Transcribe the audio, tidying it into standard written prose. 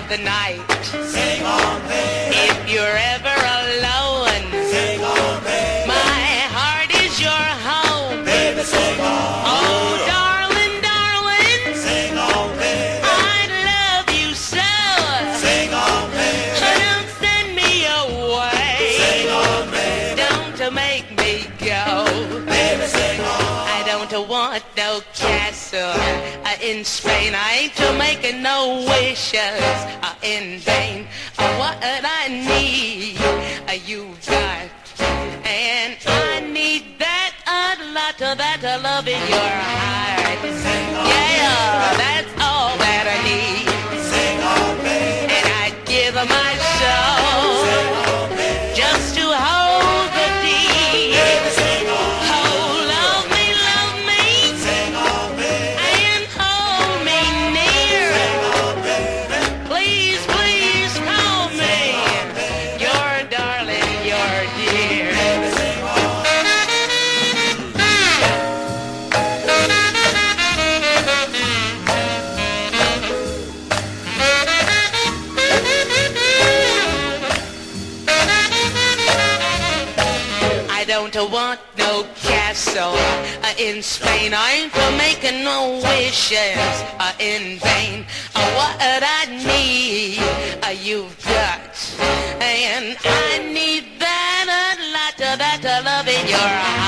the night. Sing on, baby. If you're ever alone, Sing on, baby. my heart is your home. Baby, sing on. Oh, darling, darling, Sing on, baby. I love you so. Sing on, baby. Don't send me away. Sing on, baby. Don't make me go. Baby, sing on. I don't want no castle in Spain. I ain't to making no wishes in vain. What I need, you've got, and I need that a lot of that love in your heart. Yeah, that's all that I need. Sing on, baby. And I'd give my soul just to hold the deed. Baby, sing on. Oh, love me, Sing on, baby. and hold me near. Sing on, baby. Please, please call me your darling, your dear. Baby, sing on. I don't want no castle in Spain. I ain't for making no wishes in vain. What I need, you've got, and I need that a lot of that love in your heart.